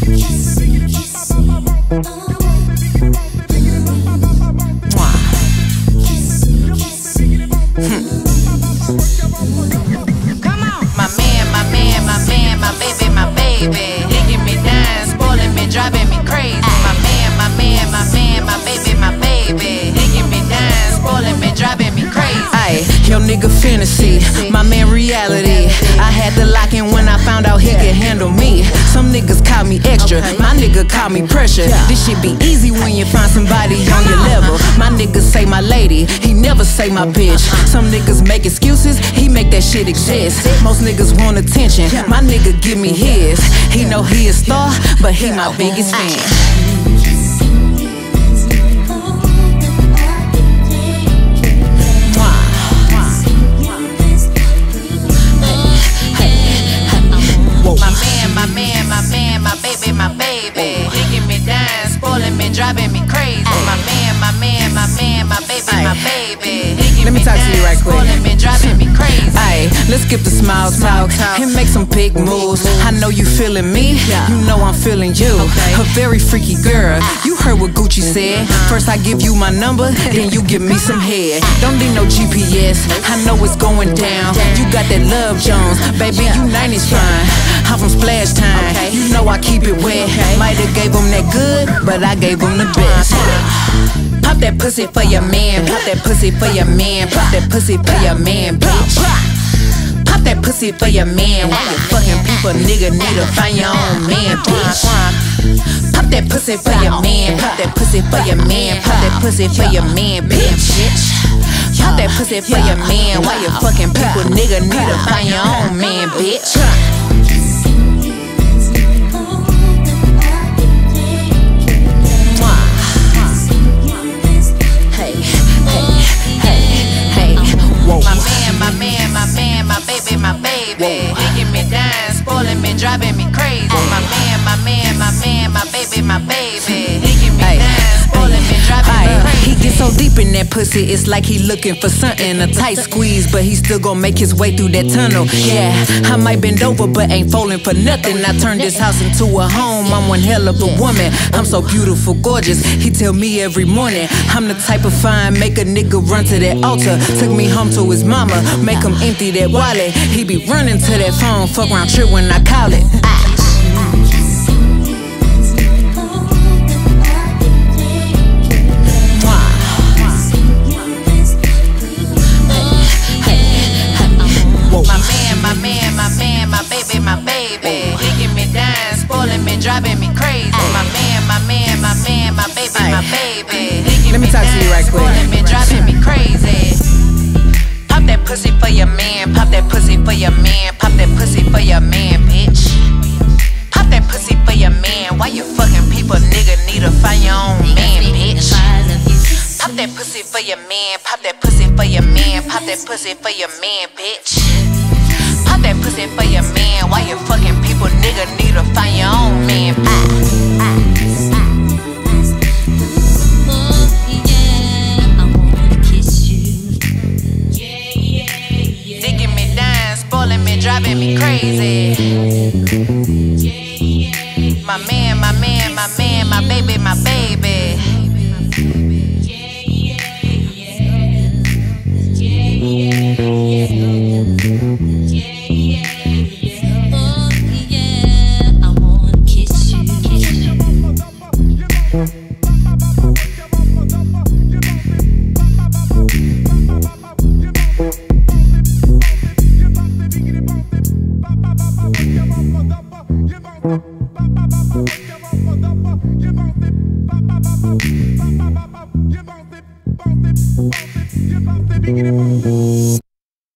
Digging me down, spoiling me, driving me crazy. My baby. Digging me down, spoiling me, driving me crazy. Ay, yo nigga fantasy, my man reality. I had to lock in when I found out he could handle me. Some niggas call me extra, my nigga call me pressure. This shit be easy when you find somebody on your level. My niggas say my lady, he never say my bitch. Some niggas make excuses, he make that shit exist. Most niggas want attention, my nigga give me his. He know he a star, but he my biggest fan. My baby, digging me down, spoiling me, driving me crazy. My baby. Let me talk to you right quick. Spoiling me, driving me crazy. Ay, let's skip the small talk and make some big moves. I know you feeling me, you know I'm feeling you. A very freaky girl, you heard what Gucci said. First I give you my number, then you give me some head. Don't need no GPS, I know it's going down. You got that Love Jones, baby, you 90s fine. I'm from Splash Time, you know I keep it wet. Might've gave him that good, but I gave him the best. Pop that pussy for your man, pop that pussy for your man, pop that pussy for your man, bitch. Pop that pussy for your man, why you fucking people, nigga, need to find your own man, bitch. Pop that pussy for your man, pop that pussy for your man, pop that pussy for your man, bitch. Pop that pussy for your man, why you fucking people, nigga, need to find your own man, bitch. My baby, digging me down, spoiling me, driving me crazy. My baby, digging me down, spoiling me, driving me crazy. He gets so deep in that pussy, it's like he looking for something, a tight squeeze, but he still gon' make his way through that tunnel. Yeah, I might bend over, but ain't falling for nothing. I turned this house into a home, I'm one hell of a woman. I'm so beautiful, gorgeous, he tell me every morning. I'm the type of fine, make a nigga run to that altar. Took me home to his mama, make him empty that wallet. He be running to that phone, fuck around trip when I call it. My baby, digging me down, spoiling me, driving me crazy. My baby, let me talk to you right quick. Spoiling me, driving me crazy. Pop that pussy for your man, pop that pussy for your man, pop that pussy for your man, bitch. Pop that pussy for your man, why you fucking people, nigga, need to find your own man, bitch. Pop that pussy for your man, pop that pussy for your man, pop that pussy for your man, bitch. Pop that pussy for your man, why you fucking people, nigga, need to find your own man, digging me down, spoiling me, driving me crazy. My baby.